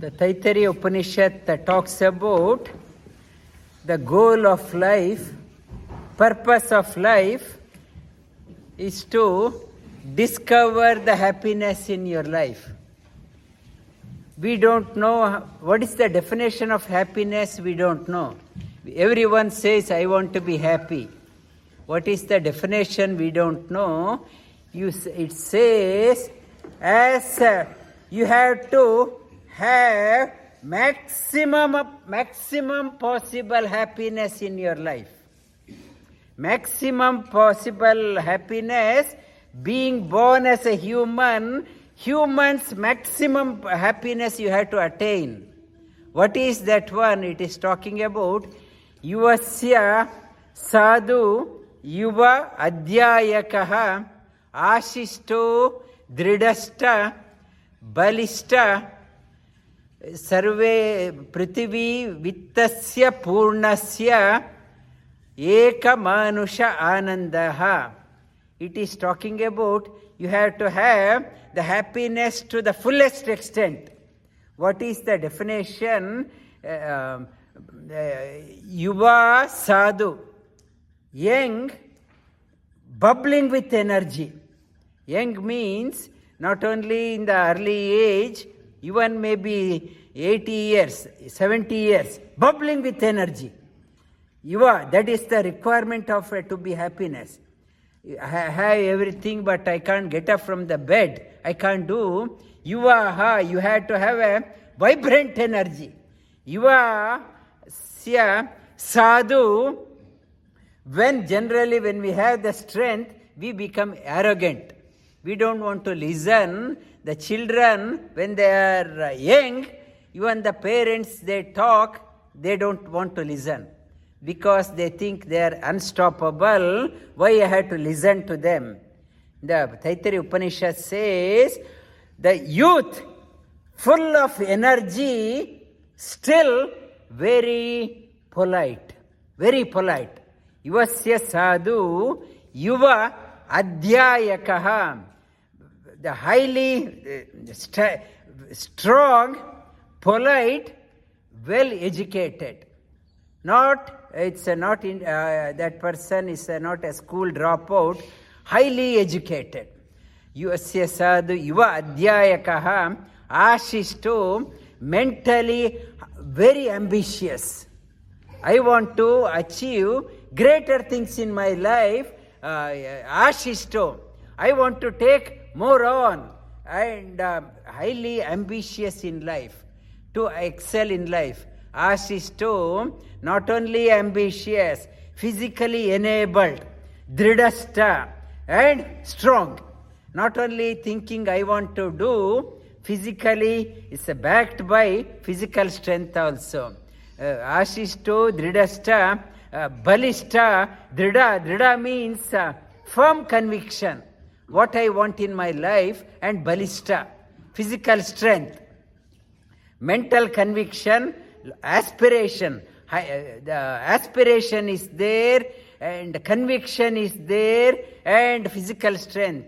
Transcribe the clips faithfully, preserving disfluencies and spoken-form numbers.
The Taittiriya Upanishad talks about the goal of life, purpose of life is to discover the happiness in your life. We don't know what is the definition of happiness, we don't know. Everyone says, I want to be happy. What is the definition, we don't know. You, it says, as uh, you have to have maximum, maximum possible happiness in your life. Maximum possible happiness, being born as a human, humans' maximum happiness you have to attain. What is that one? It is talking about Yuvasya sadhu yuva adhyayakaha ashishto dridashta balishta sarve prithvi vittasya purnasya eka manusha anandaha. It is talking about you have to have the happiness to the fullest extent. What is the definition? Uh, uh, yuva sadhu, young, bubbling with energy. Young means not only in the early age, even maybe eighty years, seventy years, bubbling with energy. Yuva, that is the requirement of uh, to be happiness. I have everything, but I can't get up from the bed. I can't do. Yuva, you have to have a vibrant energy. Yuva, sya, sadhu, when generally when we have the strength, we become arrogant. We don't want to listen. The children, when they are young, even the parents, they talk, they don't want to listen. Because they think they are unstoppable, why I have to listen to them? The Taittiriya Upanishad says, the youth, full of energy, still very polite, very polite. Yuvasya sadhu, yuva adhyayakaha. The highly uh, st- strong, polite, well educated. Not It's a not in, uh, that person is a not a school dropout, highly educated. Yuvasya sadhu yuva adhyayakaha ashishto, mentally very ambitious. I want to achieve greater things in my life. Uh, ashishto, I want to take more on, and uh, highly ambitious in life, to excel in life. Ashishto, not only ambitious, physically enabled, dridashta, and strong. Not only thinking I want to do, physically it's backed by physical strength also. Uh, ashishto, dridashta, uh, balishta, drida. Drida means uh, firm conviction. What I want in my life, and balishta, physical strength. Mental conviction, aspiration. The aspiration is there, and conviction is there, and physical strength.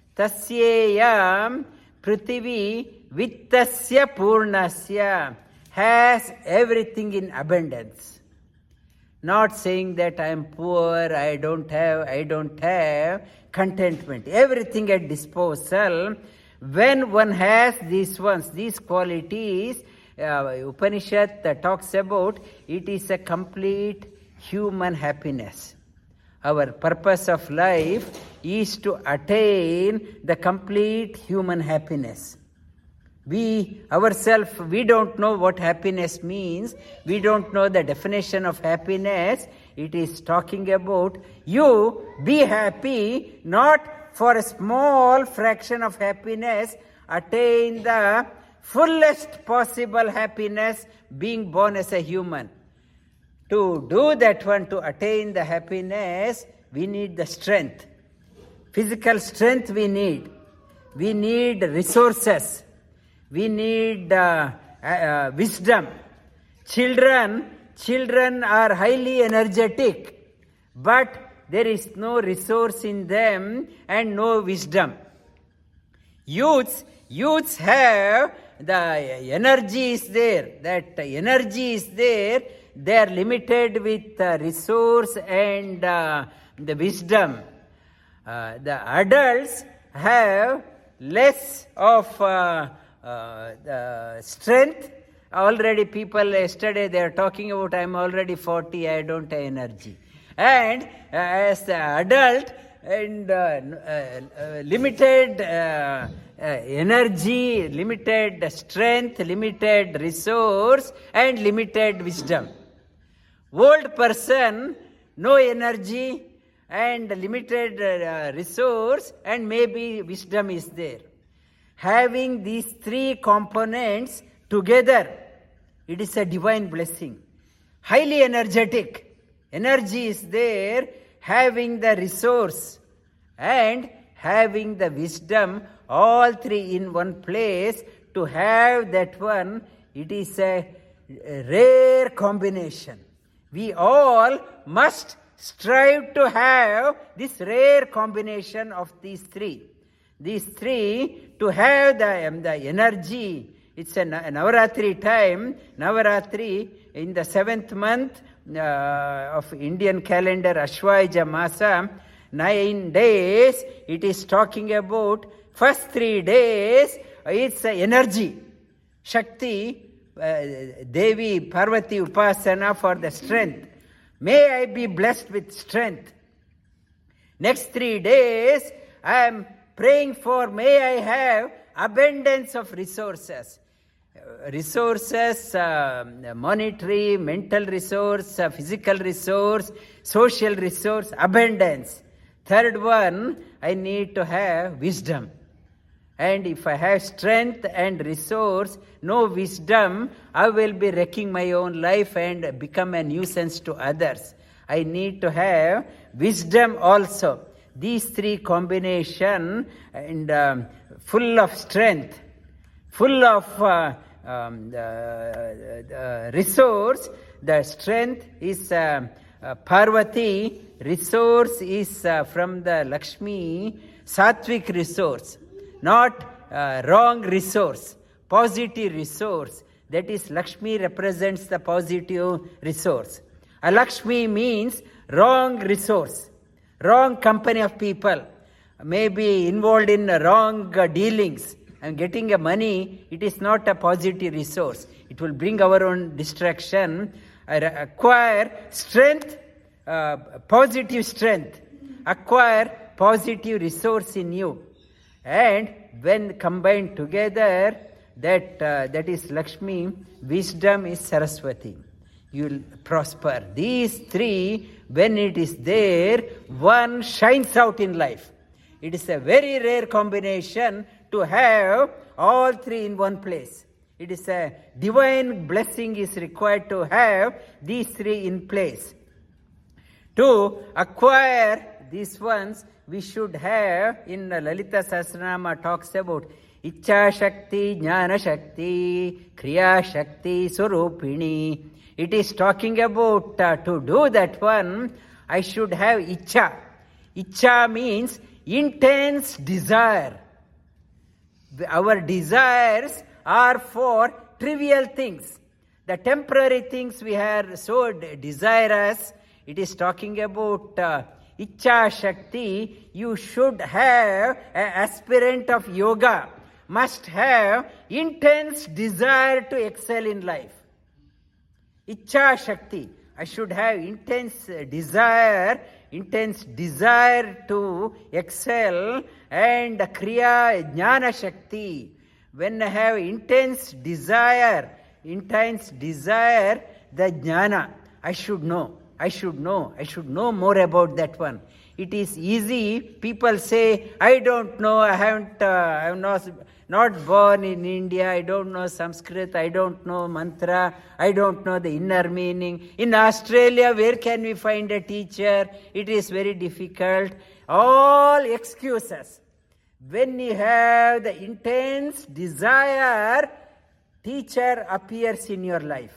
Tasyeyam prithvi vittasya purnasya, has everything in abundance. Not saying that I am poor, I don't have, I don't have. Contentment, everything at disposal. When one has these ones, these qualities, Uh, Upanishad uh, talks about, it is a complete human happiness. Our purpose of life is to attain the complete human happiness. We ourselves, we don't know what happiness means. We don't know the definition of happiness. It is talking about you be happy, not for a small fraction of happiness, attain the fullest possible happiness, being born as a human. To do that one, to attain the happiness, we need the strength. Physical strength we need. We need resources. We need uh, uh, wisdom. Children, children are highly energetic, but there is no resource in them and no wisdom. Youths, youths have the energy is there. That energy is there. They are limited with uh, resource and uh, the wisdom. Uh, the adults have less of uh, uh, the strength. Already people yesterday they are talking about, I'm already forty, I don't have energy. And uh, as the adult and uh, uh, uh, limited uh, uh, energy, limited strength, limited resource and limited wisdom. Old person, no energy and limited uh, resource and maybe wisdom is there. Having these three components together, it is a divine blessing. Highly energetic. Energy is there, having the resource and having the wisdom, all three in one place. To have that one, it is a, a rare combination. We all must strive to have this rare combination of these three. These three, to have the, um, the energy. It's a Navaratri time. Navaratri in the seventh month uh, of Indian calendar, Ashwaja Masa, nine days. It is talking about first three days. It's energy, Shakti, uh, Devi, Parvati, Upasana for the strength. May I be blessed with strength. Next three days, I am praying for, may I have abundance of resources. Resources, uh, monetary, mental resource, uh, physical resource, social resource, abundance. Third one, I need to have wisdom. And if I have strength and resource, no wisdom, I will be wrecking my own life and become a nuisance to others. I need to have wisdom also. These three combination and um, full of strength, full of uh, um, the, the resource. The strength is uh, uh, Parvati, resource is uh, from the Lakshmi, Sattvic resource, not uh, wrong resource, positive resource. That is, Lakshmi represents the positive resource. A Lakshmi means wrong resource, wrong company of people, maybe involved in wrong uh, dealings. And getting a money, it is not a positive resource. It will bring our own distraction. Acquire strength, uh, positive strength. Acquire positive resource in you. And when combined together, that uh, that is Lakshmi, wisdom is Saraswati. You will prosper. These three, when it is there, one shines out in life. It is a very rare combination to have all three in one place. It is a divine blessing is required to have these three in place. To acquire these ones, we should have, in Lalita Sahasranama talks about Ichcha Shakti, Jnana Shakti, Kriya Shakti, Surupini. It is talking about uh, to do that one, I should have Ichcha. Ichcha means intense desire. Our desires are for trivial things. The temporary things we are so desirous. It is talking about uh, Ichcha Shakti. You should have, an aspirant of yoga must have intense desire to excel in life. Ichcha Shakti. I should have intense desire, intense desire to excel, and Kriya Jnana Shakti. When I have intense desire, intense desire, the Jnana, I should know, I should know, I should know more about that one. It is easy. People say, I don't know, I haven't, uh, I am not, not born in India, I don't know Sanskrit, I don't know mantra, I don't know the inner meaning. In Australia, where can we find a teacher? It is very difficult. All excuses. When you have the intense desire, teacher appears in your life.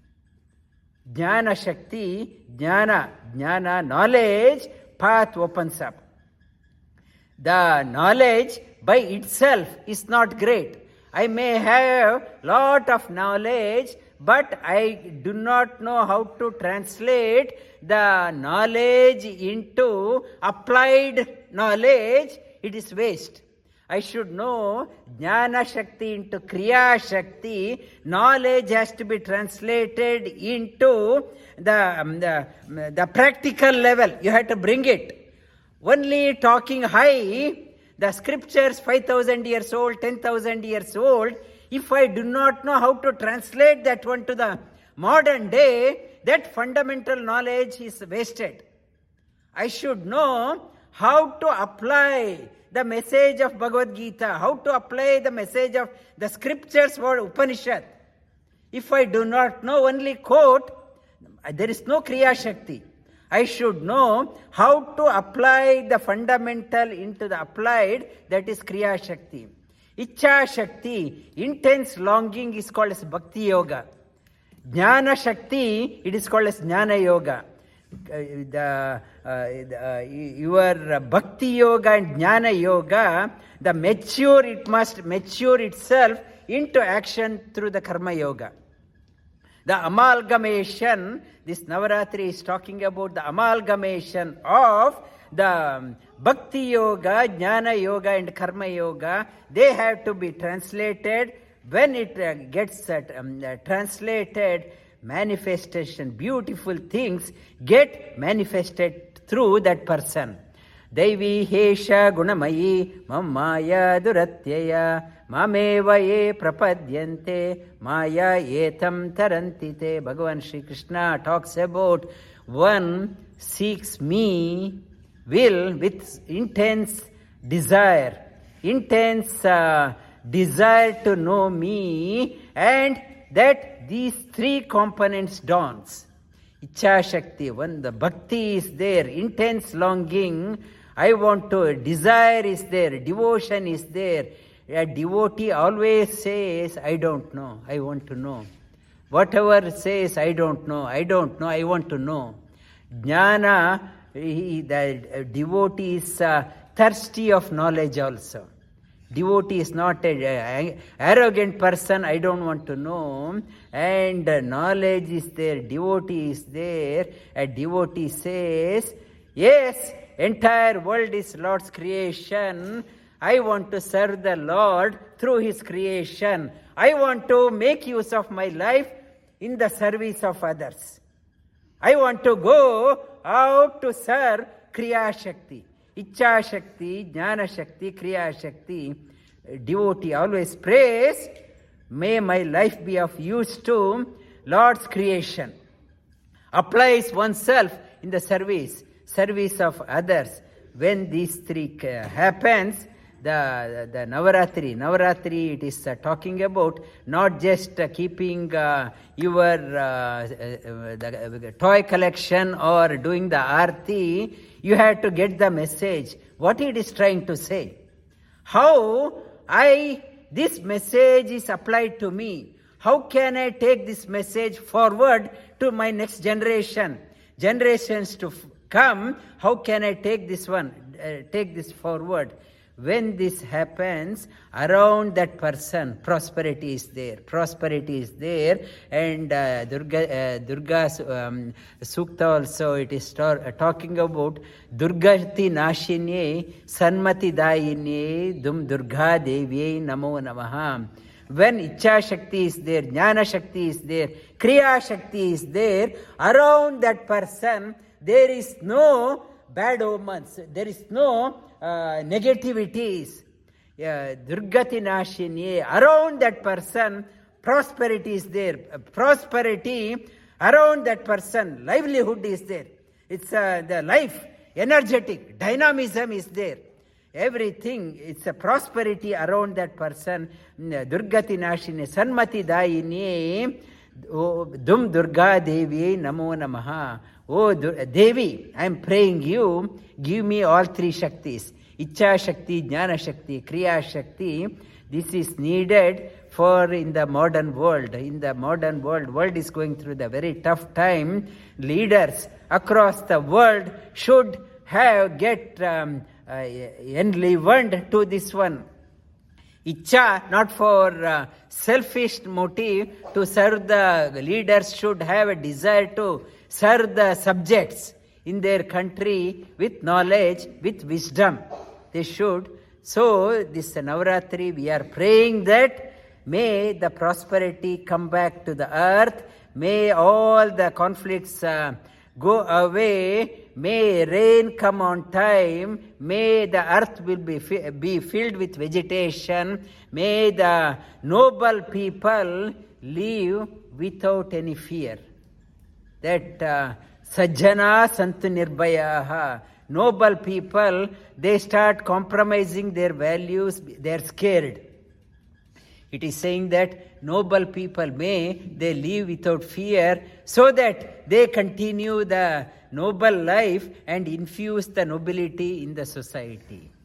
Jnana Shakti, Jnana, Jnana, knowledge, path opens up. The knowledge by itself is not great. I may have lot of knowledge, but I do not know how to translate the knowledge into applied knowledge. It is waste. I should know Jnana Shakti into Kriya Shakti. Knowledge has to be translated into the, um, the, the practical level. You have to bring it. Only talking high, the scriptures five thousand years old, ten thousand years old, if I do not know how to translate that one to the modern day, that fundamental knowledge is wasted. I should know how to apply the message of Bhagavad Gita, how to apply the message of the scriptures for Upanishad. If I do not know, only quote, there is no Kriya Shakti. I should know how to apply the fundamental into the applied, that is Kriya Shakti. Ichha Shakti, intense longing, is called as Bhakti Yoga. Jnana Shakti, it is called as Jnana Yoga. Uh, the, uh, the, uh, your Bhakti Yoga and Jnana Yoga, the mature, it must mature itself into action through the Karma Yoga. The amalgamation, this Navaratri is talking about the amalgamation of the Bhakti Yoga, Jnana Yoga and Karma Yoga. They have to be translated. When it uh, gets uh, um, uh, translated, manifestation, beautiful things get manifested through that person. Daivi hesha gunamayi mammaya duratyaya mameva ye prapadyante maya etam tarantite. Bhagavan Shri Krishna talks about one seeks me will with intense desire, intense uh, desire to know me, and that these three components dawns. Ichha Shakti, when the bhakti is there, intense longing, I want to, desire is there, devotion is there. A devotee always says, I don't know, I want to know. Whatever says, I don't know, I don't know, I want to know. Jnana, he, the devotee is uh, thirsty of knowledge also. Devotee is not an arrogant person, I don't want to know. And knowledge is there, devotee is there. A devotee says, yes, entire world is Lord's creation. I want to serve the Lord through His creation. I want to make use of my life in the service of others. I want to go out to serve Kriya Shakti. Ichha Shakti, Jnana Shakti, Kriya Shakti. Devotee always prays, may my life be of use to Lord's creation. Applies oneself in the service, service of others. When these three uh, happens, the, the Navaratri, Navaratri it is uh, talking about not just uh, keeping uh, your uh, uh, the, toy collection or doing the arti. You have to get the message, what it is trying to say. How I, this message is applied to me. How can I take this message forward to my next generation? Generations to f- come, how can I take this one, uh, take this forward? When this happens, around that person, prosperity is there. Prosperity is there. And uh, Durga, uh, Durga's um, Sukta also, it is tar- uh, talking about Durgati Nashinye, Sanmati Dayinye, Dum Durga Devye Namo Namaha. When Ichha Shakti is there, Jnana Shakti is there, Kriya Shakti is there, around that person, there is no bad omens, there is no uh, negativities. Uh, Durgati Nashini, around that person, prosperity is there. Uh, prosperity around that person, livelihood is there. It's uh, the life, energetic, dynamism is there. Everything, it's a prosperity around that person. Durgati Nashini, Sanmati Dayini, Dum Durga Devi Namo Namaha. Oh Devi, I am praying you, give me all three Shaktis. Ichha Shakti, Jnana Shakti, Kriya Shakti. This is needed for in the modern world. In the modern world, world is going through the very tough time. Leaders across the world should have get um, uh, enlivened to this one. Icha, not for uh, selfish motive to serve the leaders, should have a desire to serve the subjects in their country with knowledge, with wisdom. They should. So, this Navaratri, we are praying that may the prosperity come back to the earth, may all the conflicts uh, go away, may rain come on time, may the earth will be, fi- be filled with vegetation, may the noble people live without any fear. That uh, Sajjana Santu Nirbhayaha, noble people, they start compromising their values, they are scared. It is saying that noble people may, they live without fear, so that they continue the noble life and infuse the nobility in the society.